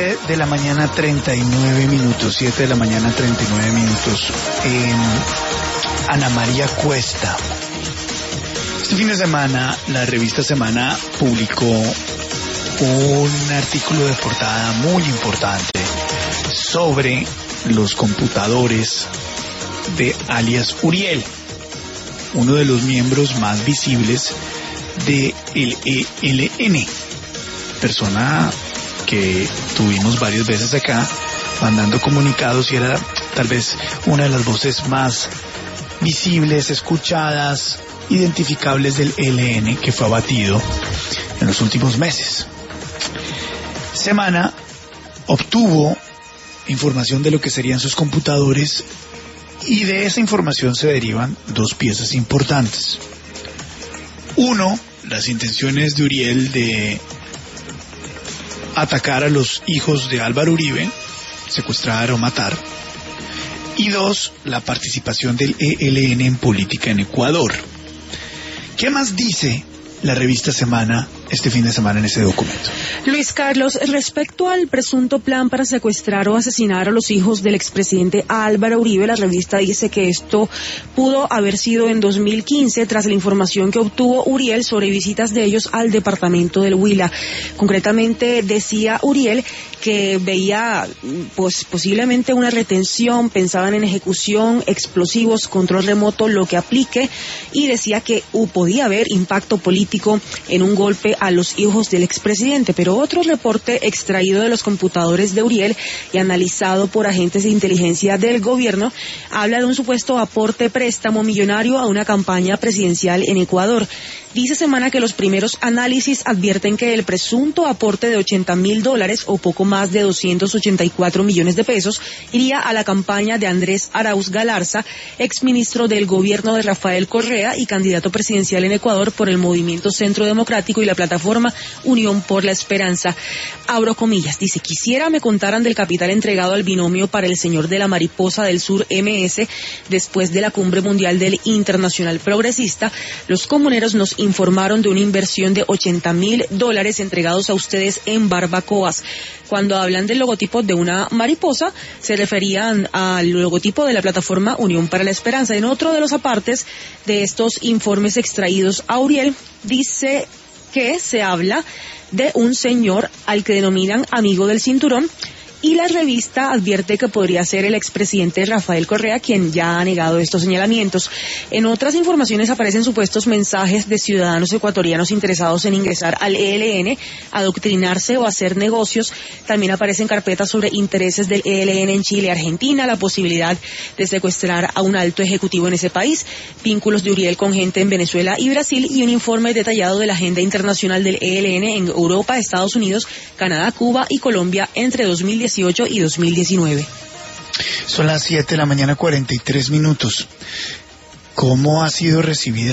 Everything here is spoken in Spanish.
De la mañana 39 minutos, 7 de la mañana 39 minutos. Ana María Cuesta. Este fin de semana la revista Semana publicó un artículo de portada muy importante sobre los computadores de alias Uriel, uno de los miembros más visibles de el ELN, persona que tuvimos varias veces acá mandando comunicados y era tal vez una de las voces más visibles, escuchadas, identificables del ELN, que fue abatido en los últimos meses. Semana obtuvo información de lo que serían sus computadores y de esa información se derivan dos piezas importantes. Uno, las intenciones de Uriel de atacar a los hijos de Álvaro Uribe, secuestrar o matar. Y dos, la participación del ELN en política en Ecuador. ¿Qué más dice la revista Semana este fin de semana en ese documento? Luis Carlos, respecto al presunto plan para secuestrar o asesinar a los hijos del expresidente Álvaro Uribe, la revista dice que esto pudo haber sido en 2015 tras la información que obtuvo Uriel sobre visitas de ellos al departamento del Huila. Concretamente decía Uriel que veía posiblemente una retención, pensaban en ejecución, explosivos, control remoto, lo que aplique, y decía que podía haber impacto político en un golpe a los hijos del expresidente. Pero otro reporte extraído de los computadores de Uriel y analizado por agentes de inteligencia del gobierno habla de un supuesto aporte préstamo millonario a una campaña presidencial en Ecuador. Dice Semana que los primeros análisis advierten que el presunto aporte de $80,000 o poco más de 284 millones de pesos iría a la campaña de Andrés Arauz Galarza, exministro del gobierno de Rafael Correa y candidato presidencial en Ecuador por el Movimiento Centro Democrático y la plataforma Unión por la Esperanza. Abro comillas, dice: quisiera me contaran del capital entregado al binomio para el señor de la Mariposa del Sur MS después de la cumbre mundial del Internacional Progresista. Los comuneros nos informaron de una inversión de $80,000 entregados a ustedes en barbacoas. Cuando hablan del logotipo de una mariposa, se referían al logotipo de la plataforma Unión para la Esperanza. En otro de los apartes de estos informes extraídos a Uriel, dice que se habla de un señor al que denominan amigo del cinturón, y la revista advierte que podría ser el expresidente Rafael Correa quien ya ha negado estos señalamientos. En otras informaciones aparecen supuestos mensajes de ciudadanos ecuatorianos interesados en ingresar al ELN, adoctrinarse o hacer negocios. También aparecen carpetas sobre intereses del ELN en Chile y Argentina, la posibilidad de secuestrar a un alto ejecutivo en ese país, vínculos de Uriel con gente en Venezuela y Brasil, y un informe detallado de la agenda internacional del ELN en Europa, Estados Unidos, Canadá, Cuba y Colombia entre 2018 y 2019. Son las 7 de la mañana 43 minutos. ¿Cómo ha sido recibida